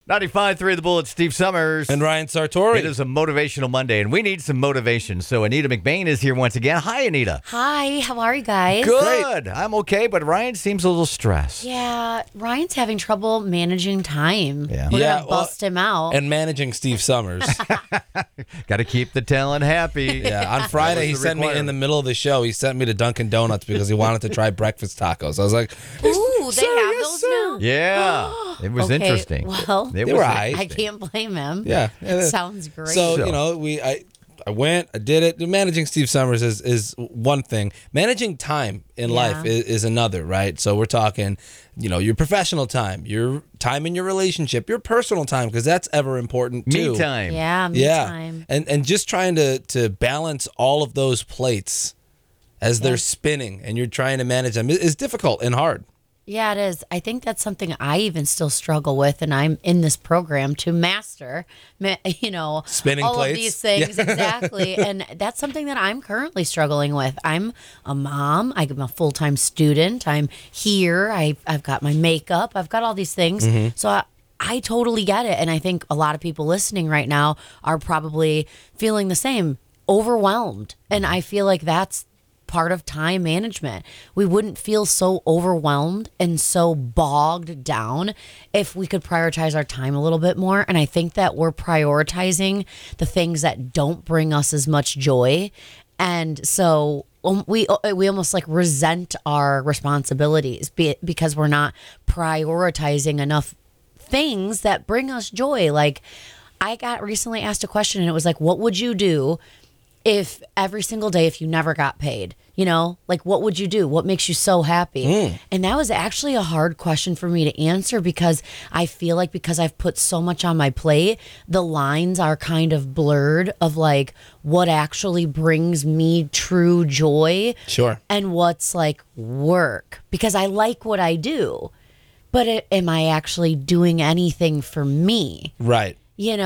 95.3 The Bullet, Steve Summers. And Ryan Sartori. It is a motivational Monday, and we need some motivation. So Anita McBain is here once again. Hi, Anita. Hi, how are you guys? Good. I'm okay, but Ryan seems a little stressed. Yeah, Ryan's having trouble managing time. Yeah. We're Yeah, gonna bust him out. And managing Steve Summers. Got to keep the talent happy. Yeah, on Friday he sent me in the middle of the show. He sent me to Dunkin' Donuts because he wanted to try breakfast tacos. I was like, Ooh, they have yes, those sir. now? Yeah. It was Okay, interesting. well, It They was were aight. I interesting. can't blame him. yeah. Sounds great. So, I went, I did it. Managing Steve Summers is one thing. Managing time in life is another, right? So we're talking, your professional time, your time in your relationship, your personal time, because that's ever important too. Me time. yeah, me time. And just trying to balance all of those plates as they're spinning and you're trying to manage them is difficult and hard. Yeah, it is. I think that's something I even still struggle with, and I'm in this program to master, Spinning all plates. of these things. Exactly. And that's something that I'm currently struggling with. I'm a mom. I'm a full-time student. I'm here. I've got my makeup. I've got all these things. So I totally get it. And I think a lot of people listening right now are probably feeling the same, overwhelmed. And I feel like that's part of time management. We wouldn't feel so overwhelmed and so bogged down if we could prioritize our time a little bit more. And I think that we're prioritizing the things that don't bring us as much joy. And so we almost like resent our responsibilities because we're not prioritizing enough things that bring us joy. Like, I got recently asked a question, and it was like, what would you do if every single day, if you never got paid, like, what would you do? What makes you so happy? And that was actually a hard question for me to answer, because I feel like because I've put so much on my plate, the lines are kind of blurred of like what actually brings me true joy. Sure. And what's like work, because I like what I do, but am I actually doing anything for me? Right.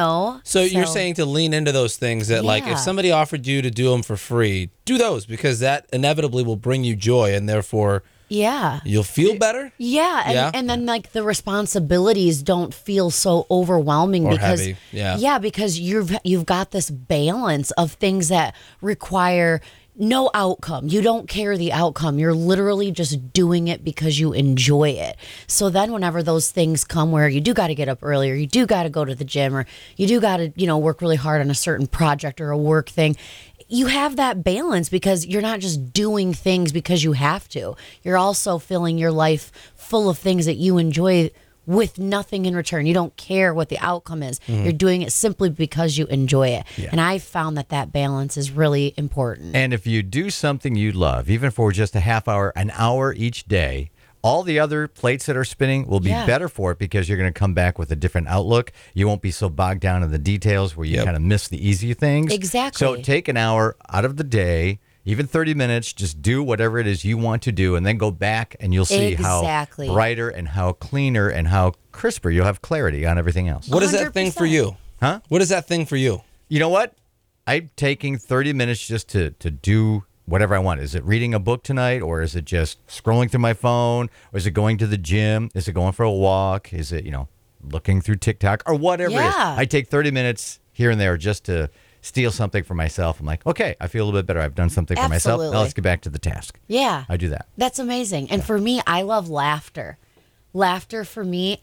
So you're saying to lean into those things that, like, if somebody offered you to do them for free, do those, because that inevitably will bring you joy, and therefore you'll feel better. Yeah, and then like the responsibilities don't feel so overwhelming Or because heavy. Because you've got this balance of things that require no outcome. You don't care the outcome. You're literally just doing it because you enjoy it. So then whenever those things come where you do got to get up earlier, you do got to go to the gym, or you do got to, work really hard on a certain project or a work thing, you have that balance because you're not just doing things because you have to. You're also filling your life full of things that you enjoy with nothing in return. You don't care what the outcome is. You're doing it simply because you enjoy it. Yeah. And I found that balance is really important. And if you do something you love, even for just a half hour, an hour each day, all the other plates that are spinning will be better for it, because you're going to come back with a different outlook. You won't be so bogged down in the details where you kind of miss the easy things. Exactly. So take an hour out of the day, even 30 minutes, just do whatever it is you want to do, and then go back and you'll see how brighter and how cleaner and how crisper you'll have clarity on everything else. What is that thing for you? Huh? What is that thing for you? You know what? I'm taking 30 minutes just to do whatever I want. Is it reading a book tonight, or is it just scrolling through my phone, or is it going to the gym? Is it going for a walk? Is it, looking through TikTok or whatever it is? I take 30 minutes here and there just to steal something for myself. I'm like, okay, I feel a little bit better. I've done something for myself. Now let's get back to the task. Yeah. I do that. That's amazing. And for me, I love laughter. Laughter for me,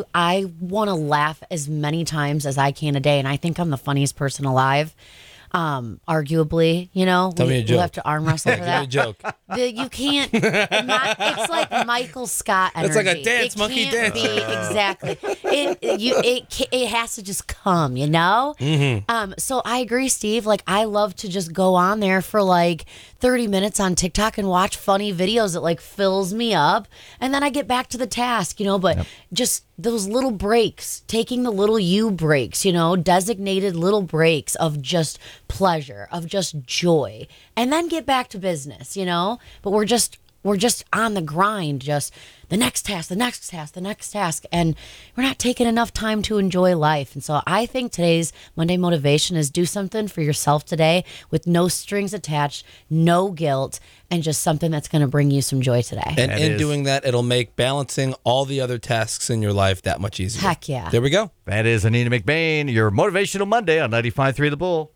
I want to laugh as many times as I can a day. And I think I'm the funniest person alive. Arguably, Tell me a joke. we'll have to arm wrestle for Give that. me a joke. You can't. It's like Michael Scott energy. It's like a dance, monkey can't dance. Be, exactly. It has to just come. So I agree, Steve. Like, I love to just go on there for like 30 minutes on TikTok and watch funny videos that like fills me up, and then I get back to the task. But just those little breaks, taking the little you breaks, designated little breaks of just pleasure, of just joy, and then get back to business, But we're just we're just on the grind, just the next task, the next task, the next task, and we're not taking enough time to enjoy life. And so I think today's Monday motivation is do something for yourself today with no strings attached, no guilt, and just something that's going to bring you some joy today. And in doing that, it'll make balancing all the other tasks in your life that much easier. Heck yeah. There we go. That is Anita McBain, your Motivational Monday on 95.3 The Bull.